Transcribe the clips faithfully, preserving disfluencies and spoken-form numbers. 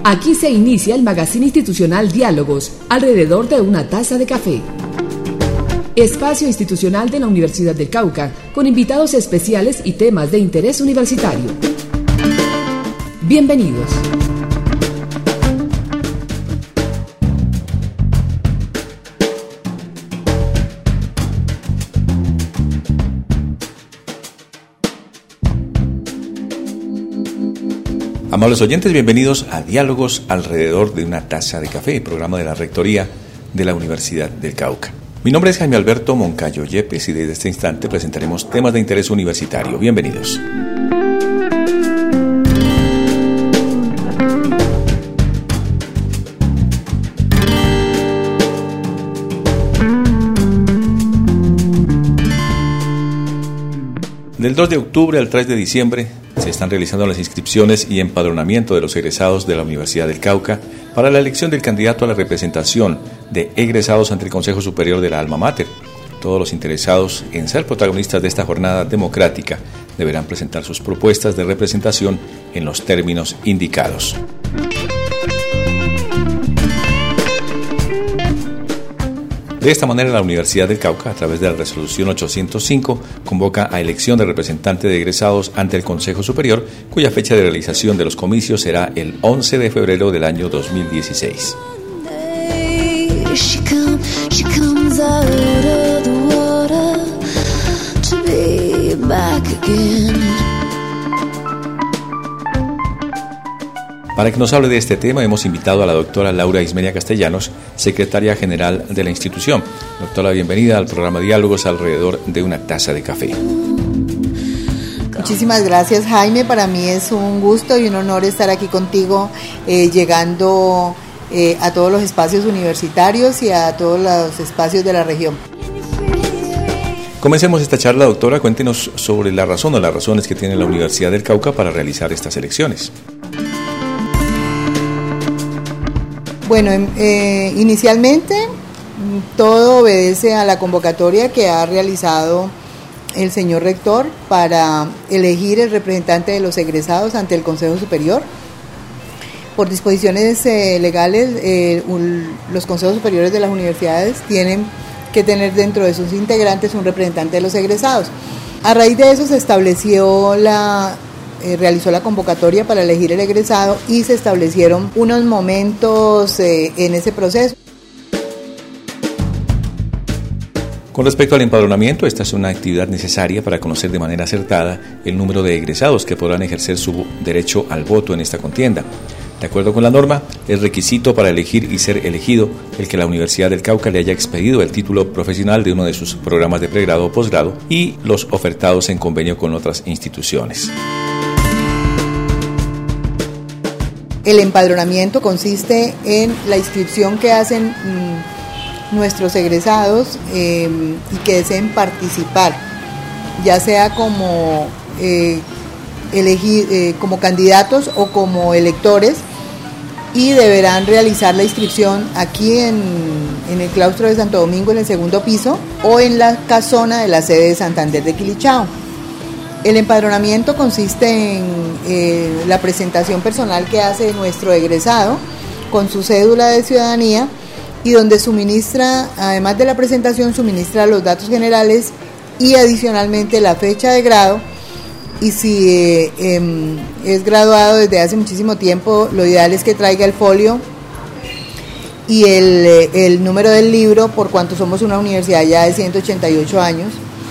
Aquí se inicia el magazine institucional Diálogos, alrededor de una taza de café. Espacio institucional de la Universidad del Cauca, con invitados especiales y temas de interés universitario. Bienvenidos. Amables oyentes, bienvenidos a Diálogos alrededor de una taza de café, programa de la Rectoría de la Universidad del Cauca. Mi nombre es Jaime Alberto Moncayo Yepes y desde este instante presentaremos temas de interés universitario. Bienvenidos. Del dos de octubre al tres de diciembre se están realizando las inscripciones y empadronamiento de los egresados de la Universidad del Cauca para la elección del candidato a la representación de egresados ante el Consejo Superior de la Alma Mater. Todos los interesados en ser protagonistas de esta jornada democrática deberán presentar sus propuestas de representación en los términos indicados. De esta manera, la Universidad del Cauca, a través de la resolución ochocientos cinco, convoca a elección de representante de egresados ante el Consejo Superior, cuya fecha de realización de los comicios será el once de febrero del año dos mil dieciséis. Para que nos hable de este tema, hemos invitado a la doctora Laura Ismenia Castellanos, secretaria general de la institución. Doctora, bienvenida al programa Diálogos alrededor de una taza de café. Muchísimas gracias, Jaime. Para mí es un gusto y un honor estar aquí contigo, eh, llegando eh, a todos los espacios universitarios y a todos los espacios de la región. Comencemos esta charla, doctora. Cuéntenos sobre la razón o las razones que tiene la Universidad del Cauca para realizar estas elecciones. Bueno, eh, inicialmente todo obedece a la convocatoria que ha realizado el señor rector para elegir el representante de los egresados ante el Consejo Superior. Por disposiciones eh, legales, eh, un, los consejos superiores de las universidades tienen que tener dentro de sus integrantes un representante de los egresados. A raíz de eso se estableció la... Eh, realizó la convocatoria para elegir el egresado y se establecieron unos momentos eh, en ese proceso. Con respecto al empadronamiento, esta es una actividad necesaria para conocer de manera acertada el número de egresados que podrán ejercer su derecho al voto en esta contienda. De acuerdo con la norma, es requisito para elegir y ser elegido el que la Universidad del Cauca le haya expedido el título profesional de uno de sus programas de pregrado o posgrado y los ofertados en convenio con otras instituciones. El empadronamiento consiste en la inscripción que hacen mmm, nuestros egresados eh, y que deseen participar, ya sea como, eh, elegir, eh, como candidatos o como electores, y deberán realizar la inscripción aquí en, en el claustro de Santo Domingo, en el segundo piso, o en la casona de la sede de Santander de Quilichao. El empadronamiento consiste en eh, la presentación personal que hace nuestro egresado con su cédula de ciudadanía y donde suministra, además de la presentación, suministra los datos generales y adicionalmente la fecha de grado, y si eh, eh, es graduado desde hace muchísimo tiempo, lo ideal es que traiga el folio y el, el número del libro, por cuanto somos una universidad ya de ciento ochenta y ocho años,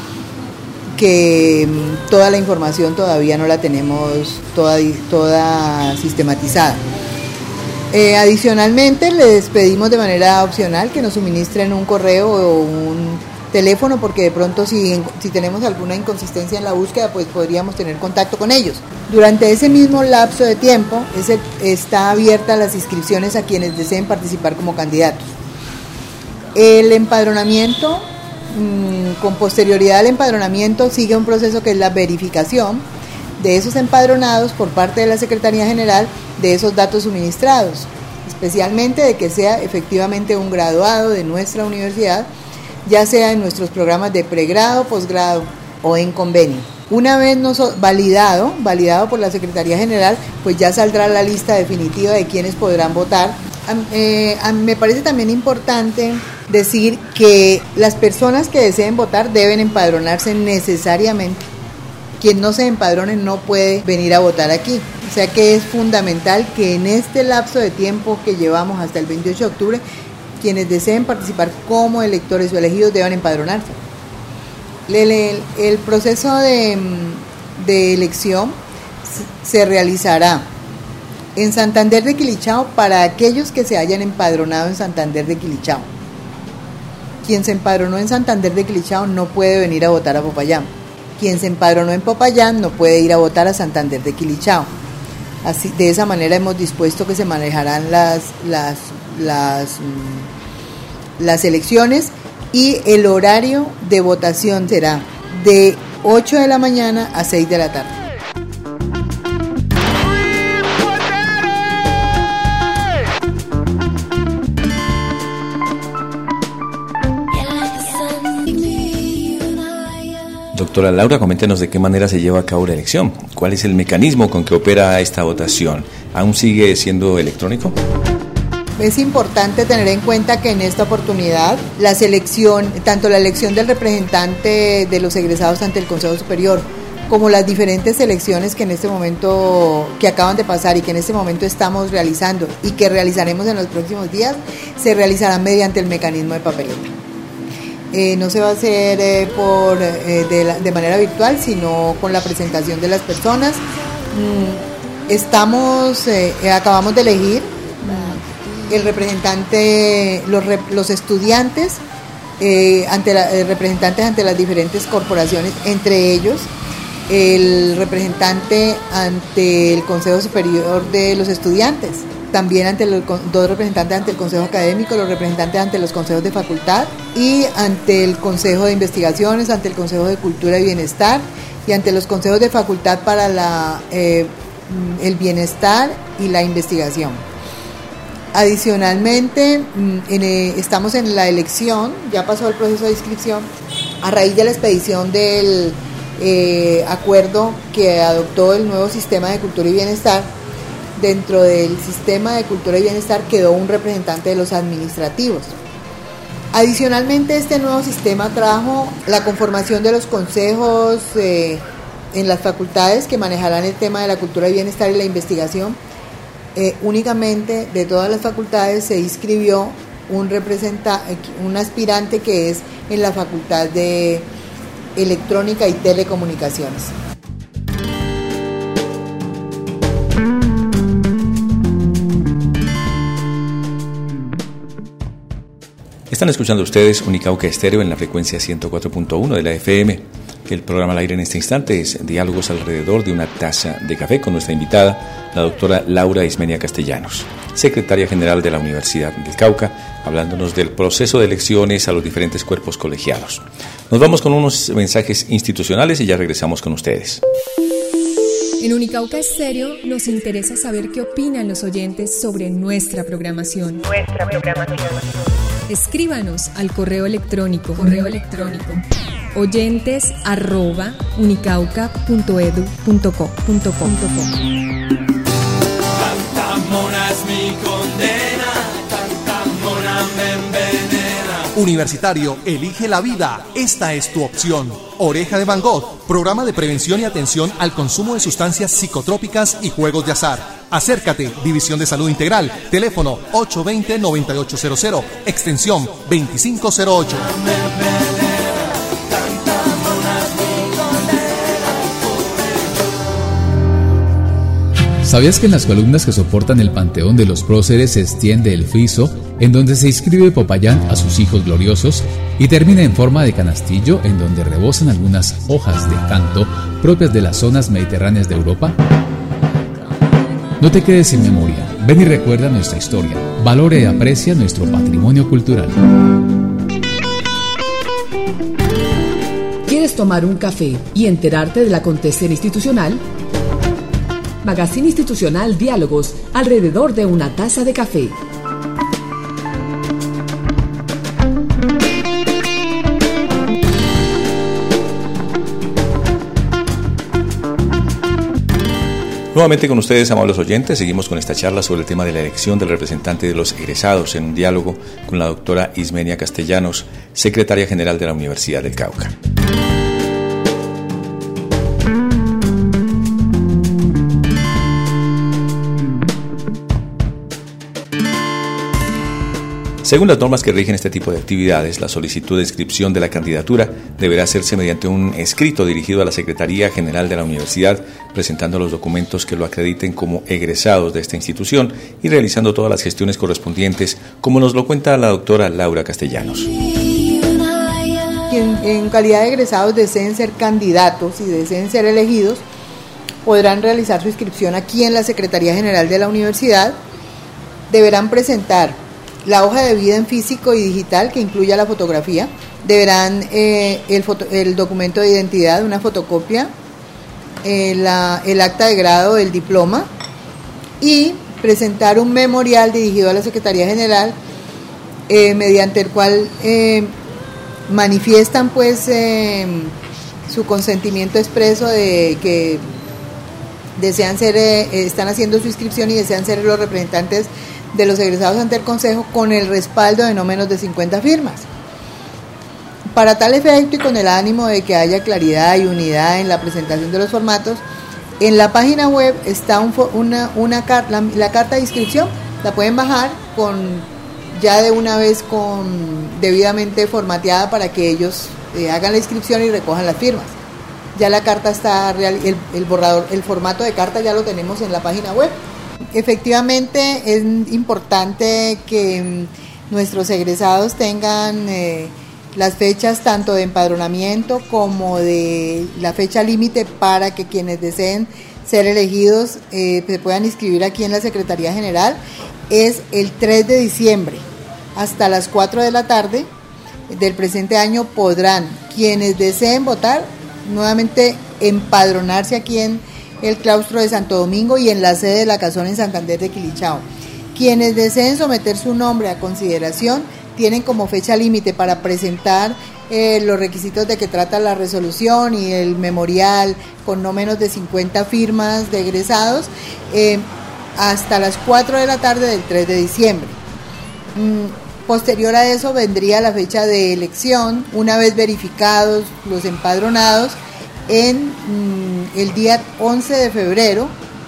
que toda la información todavía no la tenemos toda, toda sistematizada. Eh, adicionalmente, les pedimos de manera opcional que nos suministren un correo o un teléfono, porque de pronto si, si tenemos alguna inconsistencia en la búsqueda, pues podríamos tener contacto con ellos. Durante ese mismo lapso de tiempo, ese, está abierta las inscripciones a quienes deseen participar como candidatos. El empadronamiento, con posterioridad al empadronamiento, sigue un proceso que es la verificación de esos empadronados por parte de la Secretaría General de esos datos suministrados, especialmente de que sea efectivamente un graduado de nuestra universidad, ya sea en nuestros programas de pregrado, posgrado o en convenio. Una vez nos, validado, validado por la Secretaría General, pues ya saldrá la lista definitiva de quienes podrán votar. Eh, me parece también importante decir que las personas que deseen votar deben empadronarse necesariamente. Quien no se empadrone no puede venir a votar aquí. O sea que es fundamental que en este lapso de tiempo que llevamos hasta el veintiocho de octubre, quienes deseen participar como electores o elegidos deban empadronarse. El, el, el proceso de, de elección se realizará en Santander de Quilichao para aquellos que se hayan empadronado en Santander de Quilichao. Quien se empadronó en Santander de Quilichao no puede venir a votar a Popayán. Quien se empadronó en Popayán no puede ir a votar a Santander de Quilichao. Así, de esa manera hemos dispuesto que se manejarán las, las, las, las elecciones, y el horario de votación será de ocho de la mañana a seis de la tarde. Doctora Laura, coméntenos de qué manera se lleva a cabo la elección. ¿Cuál es el mecanismo con que opera esta votación? ¿Aún sigue siendo electrónico? Es importante tener en cuenta que en esta oportunidad la selección, tanto la elección del representante de los egresados ante el Consejo Superior, como las diferentes elecciones que en este momento, que acaban de pasar y que en este momento estamos realizando y que realizaremos en los próximos días, se realizarán mediante el mecanismo de papeleta. Eh, no se va a hacer eh, por, eh, de, la, de manera virtual, sino con la presentación de las personas. Mm, estamos, eh, acabamos de elegir el representante, los, los estudiantes, eh, ante la, eh, representantes ante las diferentes corporaciones, entre ellos el representante ante el Consejo Superior de los Estudiantes, también ante los dos representantes ante el Consejo Académico, los representantes ante los consejos de facultad y ante el Consejo de Investigaciones, ante el Consejo de Cultura y Bienestar y ante los consejos de facultad para la, eh, el bienestar y la investigación. Adicionalmente, en, eh, estamos en la elección, ya pasó el proceso de inscripción, a raíz de la expedición del eh, acuerdo que adoptó el nuevo sistema de cultura y bienestar. Dentro del sistema de cultura y bienestar quedó un representante de los administrativos. Adicionalmente, este nuevo sistema trajo la conformación de los consejos eh, en las facultades que manejarán el tema de la cultura y bienestar y la investigación. Eh, únicamente de todas las facultades se inscribió un representa, un aspirante que es en la Facultad de Electrónica y Telecomunicaciones. Están escuchando ustedes Unicauca Estéreo en la frecuencia ciento cuatro punto uno de la F M. El programa al aire en este instante es Diálogos alrededor de una taza de café con nuestra invitada, la doctora Laura Ismenia Castellanos, secretaria general de la Universidad del Cauca, hablándonos del proceso de elecciones a los diferentes cuerpos colegiados. Nos vamos con unos mensajes institucionales y ya regresamos con ustedes. En Unicauca Estéreo nos interesa saber qué opinan los oyentes sobre nuestra programación. Nuestra programación. Escríbanos al correo electrónico. Correo electrónico. oyentes arroba unicauca punto edu punto co punto com. Tanta mona es mi condena, tanta mona me envenena. Universitario, elige la vida. Esta es tu opción. Oreja de Van Gogh, programa de prevención y atención al consumo de sustancias psicotrópicas y juegos de azar. Acércate, División de Salud Integral, teléfono ocho dos cero, nueve ocho cero cero, extensión veinticinco cero ocho. ¿Sabías que en las columnas que soportan el panteón de los próceres se extiende el friso, en donde se inscribe Popayán a sus hijos gloriosos, y termina en forma de canastillo, en donde rebosan algunas hojas de canto propias de las zonas mediterráneas de Europa? No te quedes sin memoria, ven y recuerda nuestra historia, valore y aprecia nuestro patrimonio cultural. ¿Quieres tomar un café y enterarte del acontecer institucional? Magazine Institucional Diálogos, alrededor de una taza de café. Nuevamente con ustedes, amables oyentes, seguimos con esta charla sobre el tema de la elección del representante de los egresados en un diálogo con la doctora Ismenia Castellanos, secretaria general de la Universidad del Cauca. Según las normas que rigen este tipo de actividades, la solicitud de inscripción de la candidatura deberá hacerse mediante un escrito dirigido a la Secretaría General de la Universidad, presentando los documentos que lo acrediten como egresados de esta institución y realizando todas las gestiones correspondientes, como nos lo cuenta la doctora Laura Castellanos. Quien en calidad de egresados deseen ser candidatos y deseen ser elegidos, podrán realizar su inscripción aquí en la Secretaría General de la Universidad. Deberán presentar la hoja de vida en físico y digital que incluya la fotografía. Deberán eh, el, foto, el documento de identidad, una fotocopia, eh, la, el acta de grado del diploma y presentar un memorial dirigido a la Secretaría General eh, mediante el cual eh, manifiestan pues eh, su consentimiento expreso de que desean ser, eh, están haciendo su inscripción y desean ser los representantes de los egresados ante el Consejo, con el respaldo de no menos de cincuenta firmas. Para tal efecto y con el ánimo de que haya claridad y unidad en la presentación de los formatos, en la página web está un, una, una la, la carta de inscripción, la pueden bajar con ya de una vez con debidamente formateada para que ellos eh, hagan la inscripción y recojan las firmas. Ya la carta está real, el, el borrador, el formato de carta ya lo tenemos en la página web. Efectivamente es importante que nuestros egresados tengan eh, las fechas tanto de empadronamiento como de la fecha límite para que quienes deseen ser elegidos eh, se puedan inscribir aquí en la Secretaría General. Es el tres de diciembre hasta las cuatro de la tarde del presente año podrán quienes deseen votar nuevamente empadronarse aquí en el claustro de Santo Domingo y en la sede de la Casona en Santander de Quilichao. Quienes deseen someter su nombre a consideración tienen como fecha límite para presentar eh, los requisitos de que trata la resolución y el memorial con no menos de cincuenta firmas de egresados eh, hasta las cuatro de la tarde del tres de diciembre. Mm, posterior a eso vendría la fecha de elección, una vez verificados los empadronados, en mm, el día once de febrero,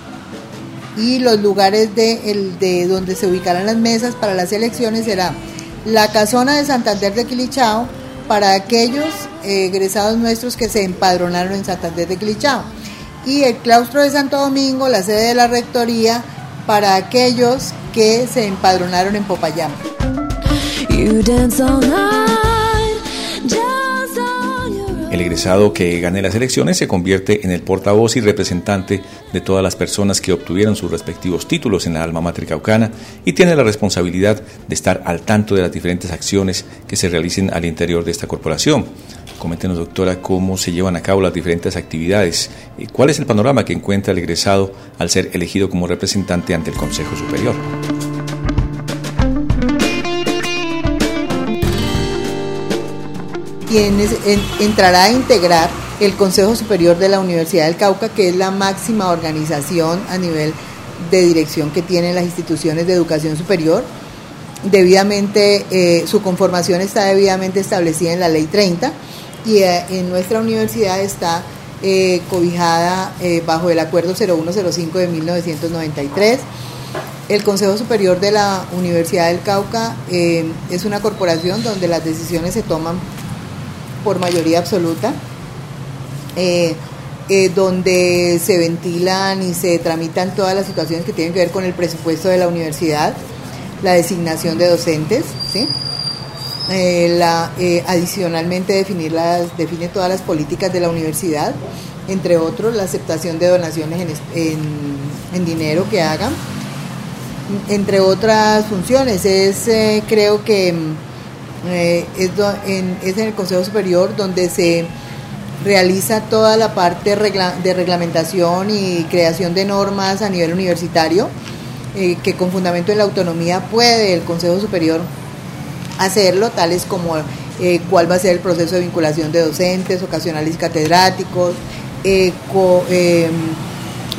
y los lugares de, el, de donde se ubicarán las mesas para las elecciones será la Casona de Santander de Quilichao para aquellos eh, egresados nuestros que se empadronaron en Santander de Quilichao, y el claustro de Santo Domingo, la sede de la rectoría, para aquellos que se empadronaron en Popayán. El egresado que gane las elecciones se convierte en el portavoz y representante de todas las personas que obtuvieron sus respectivos títulos en la alma mater caucana y tiene la responsabilidad de estar al tanto de las diferentes acciones que se realicen al interior de esta corporación. Coméntenos, doctora, cómo se llevan a cabo las diferentes actividades y cuál es el panorama que encuentra el egresado al ser elegido como representante ante el Consejo Superior. Quienes en, entrará a integrar el Consejo Superior de la Universidad del Cauca, que es la máxima organización a nivel de dirección que tienen las instituciones de educación superior. Debidamente, eh, su conformación está debidamente establecida en la Ley treinta y eh, en nuestra universidad está eh, cobijada eh, bajo el Acuerdo cero uno cero cinco de mil novecientos noventa y tres. El Consejo Superior de la Universidad del Cauca eh, es una corporación donde las decisiones se toman por mayoría absoluta, eh, eh, donde se ventilan y se tramitan todas las situaciones que tienen que ver con el presupuesto de la universidad, la designación de docentes, ¿sí? eh, la, eh, adicionalmente definir las, define todas las políticas de la universidad, entre otros la aceptación de donaciones en, en, en dinero que hagan, entre otras funciones. Es eh, creo que Eh, es, do, en, es en el Consejo Superior donde se realiza toda la parte regla, de reglamentación y creación de normas a nivel universitario, eh, que con fundamento en la autonomía puede el Consejo Superior hacerlo, tales como eh, cuál va a ser el proceso de vinculación de docentes, ocasionales y catedráticos, eh, co, eh,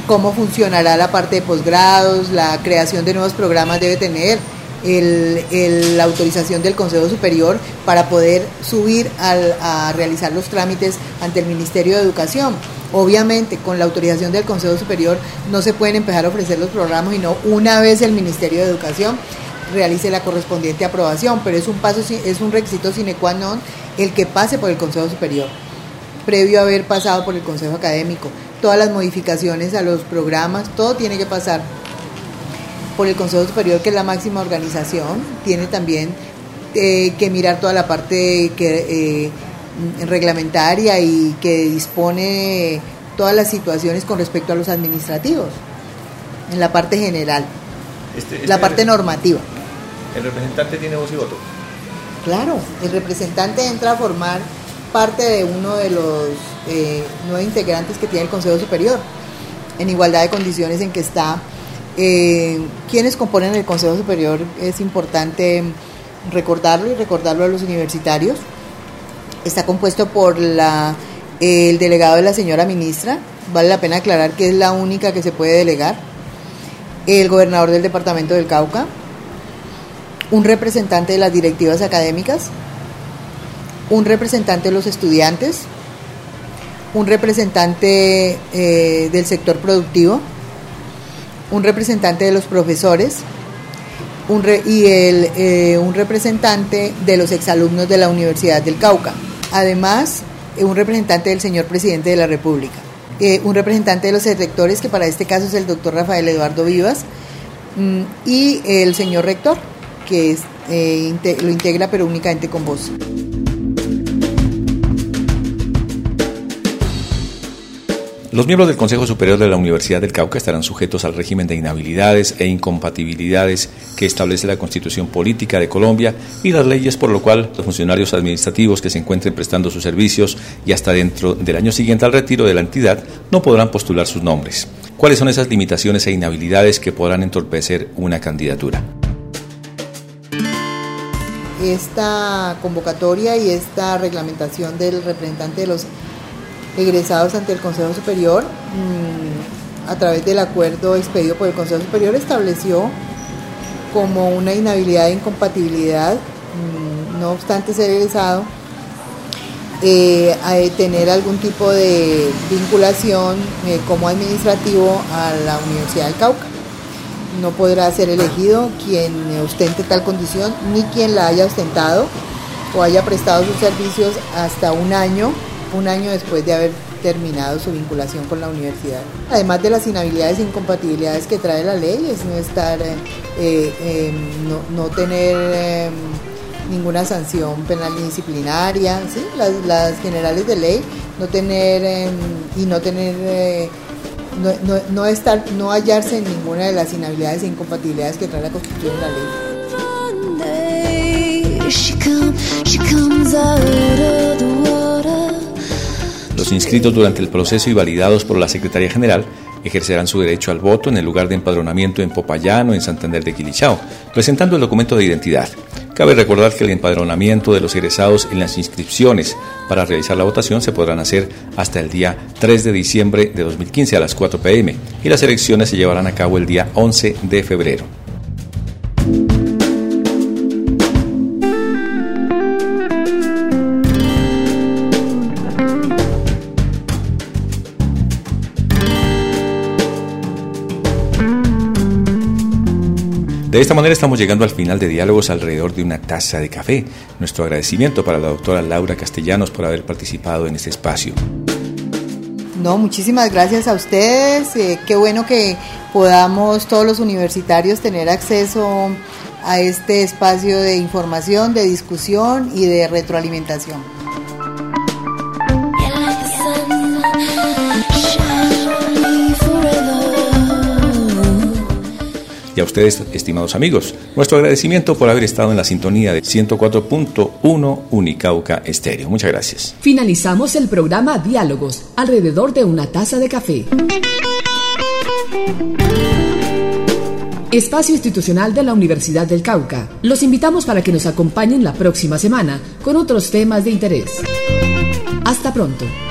cómo funcionará la parte de posgrados, la creación de nuevos programas debe tener el, el, la autorización del Consejo Superior para poder subir al, a realizar los trámites ante el Ministerio de Educación. Obviamente, con la autorización del Consejo Superior no se pueden empezar a ofrecer los programas, sino una vez el Ministerio de Educación realice la correspondiente aprobación, pero es un paso, es un requisito sine qua non el que pase por el Consejo Superior, previo a haber pasado por el Consejo Académico. Todas las modificaciones a los programas, todo tiene que pasar por el Consejo Superior, que es la máxima organización. Tiene también eh, que mirar toda la parte que, eh, reglamentaria y que dispone todas las situaciones con respecto a los administrativos, en la parte general, este, este la parte normativa. ¿El representante tiene voz y voto? Claro, el representante entra a formar parte de uno de los eh, nueve integrantes que tiene el Consejo Superior, en igualdad de condiciones en que está. Eh, quienes componen el Consejo Superior es importante recordarlo y recordarlo a los universitarios. Está compuesto por la, eh, el delegado de la señora ministra, vale la pena aclarar que es la única que se puede delegar, el gobernador del departamento del Cauca, un representante de las directivas académicas, un representante de los estudiantes, un representante eh, del sector productivo, un representante de los profesores un re, y el, eh, un representante de los exalumnos de la Universidad del Cauca. Además, eh, un representante del señor presidente de la República, eh, un representante de los rectores, que para este caso es el doctor Rafael Eduardo Vivas, mmm, y el señor rector, que es, eh, inte, lo integra pero únicamente con voz. Los miembros del Consejo Superior de la Universidad del Cauca estarán sujetos al régimen de inhabilidades e incompatibilidades que establece la Constitución Política de Colombia y las leyes, por lo cual los funcionarios administrativos que se encuentren prestando sus servicios y hasta dentro del año siguiente al retiro de la entidad no podrán postular sus nombres. ¿Cuáles son esas limitaciones e inhabilidades que podrán entorpecer una candidatura? Esta convocatoria y esta reglamentación del representante de los egresados ante el Consejo Superior, mmm, a través del acuerdo expedido por el Consejo Superior, estableció como una inhabilidad e incompatibilidad, mmm, no obstante ser egresado, eh, a tener algún tipo de vinculación eh, como administrativo a la Universidad del Cauca. No podrá ser elegido quien ostente tal condición, ni quien la haya ostentado o haya prestado sus servicios hasta un año un año después de haber terminado su vinculación con la universidad. Además de las inhabilidades e incompatibilidades que trae la ley, es no estar, eh, eh, no, no tener eh, ninguna sanción penal ni disciplinaria, ¿sí? las, las generales de ley, no tener eh, y no tener eh, no, no, no estar, no hallarse en ninguna de las inhabilidades e incompatibilidades que trae la Constitución y la ley. She come, she comes out of the water. Los inscritos durante el proceso y validados por la Secretaría General ejercerán su derecho al voto en el lugar de empadronamiento en Popayán o en Santander de Quilichao, presentando el documento de identidad. Cabe recordar que el empadronamiento de los egresados en las inscripciones para realizar la votación se podrán hacer hasta el día tres de diciembre de dos mil quince a las cuatro pe eme y las elecciones se llevarán a cabo el día once de febrero. De esta manera estamos llegando al final de Diálogos alrededor de una taza de café. Nuestro agradecimiento para la doctora Laura Castellanos por haber participado en este espacio. No, muchísimas gracias a ustedes. Eh, qué bueno que podamos todos los universitarios tener acceso a este espacio de información, de discusión y de retroalimentación. Y a ustedes, estimados amigos, nuestro agradecimiento por haber estado en la sintonía de ciento cuatro punto uno Unicauca Estéreo. Muchas gracias. Finalizamos el programa Diálogos alrededor de una taza de café. Espacio institucional de la Universidad del Cauca. Los invitamos para que nos acompañen la próxima semana con otros temas de interés. Hasta pronto.